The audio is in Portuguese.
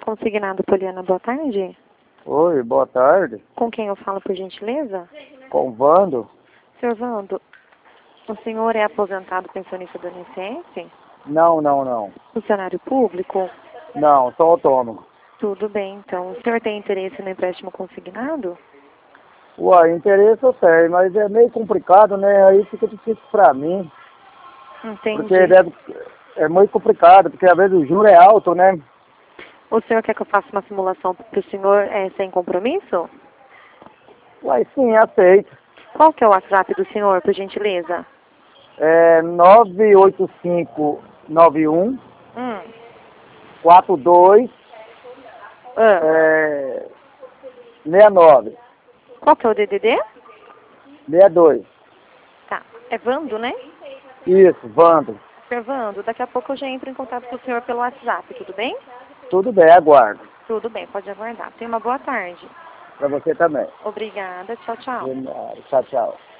Consignado Poliana, boa tarde. Oi, boa tarde. Com quem eu falo, por gentileza? Com o Vando? Senhor Vando, o senhor é aposentado pensionista do INSS? Não. Funcionário público? Não, sou autônomo. Tudo bem, então. O senhor tem interesse no empréstimo consignado? Uai, interesse eu tenho, mas é meio complicado, né? Aí fica difícil pra mim. Entendi. Porque é muito complicado, porque às vezes o juro é alto, né? O senhor quer que eu faça uma simulação para o senhor sem compromisso? Uai, sim, aceito. Qual que é o WhatsApp do senhor, por gentileza? É 98591 Hum. 42 Ah. 69. Qual que é o DDD? 62. Tá. É Vando, né? Isso, Vando. Senhor Vando, daqui a pouco eu já entro em contato com o senhor pelo WhatsApp, tudo bem? Tudo bem, aguardo. Tudo bem, pode aguardar. Tenha uma boa tarde. Pra você também. Obrigada. Tchau, tchau. Tchau, tchau.